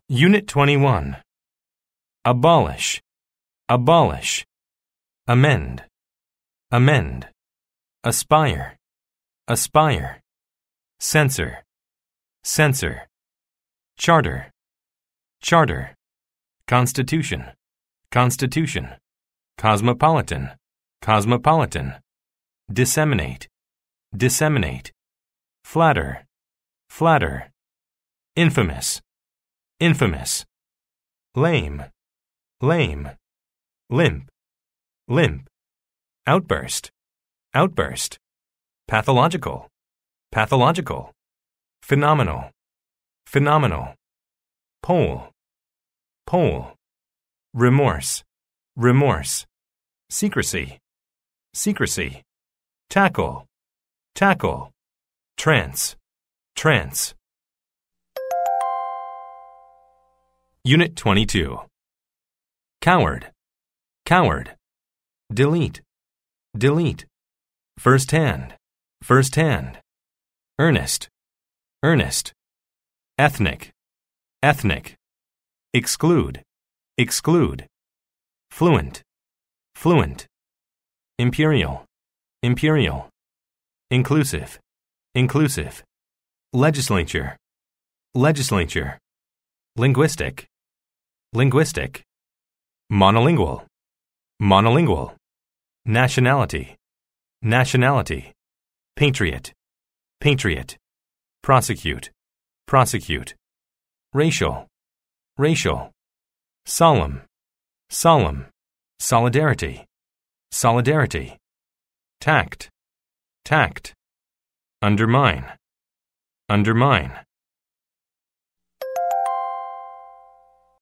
Unit 21. Abolish, abolish. Amend, amend. Aspire, aspire. Censor, censor. Charter, charter. Constitution, constitution. Cosmopolitan, cosmopolitan. Disseminate, disseminate. Flatter, flatter. Infamous, infamous. Lame, lame. Limp, limp. Outburst, outburst. Pathological, pathological. Phenomenal, phenomenal. Pole, pole. Remorse, remorse. Secrecy, secrecy. Tackle, tackle. Trance, trance. Unit 22. Coward, coward. Delete, delete. First hand, first hand. Earnest, earnest. Ethnic, ethnic. Exclude, exclude. Fluent, fluent. Imperial, imperial. Inclusive, inclusive. Legislature, legislature. Linguistic, linguistic. Monolingual, monolingual. Nationality, nationality. Patriot, patriot. Prosecute, prosecute. Racial, racial. Solemn, solemn. Solidarity, solidarity. Tact, tact. Undermine, undermine.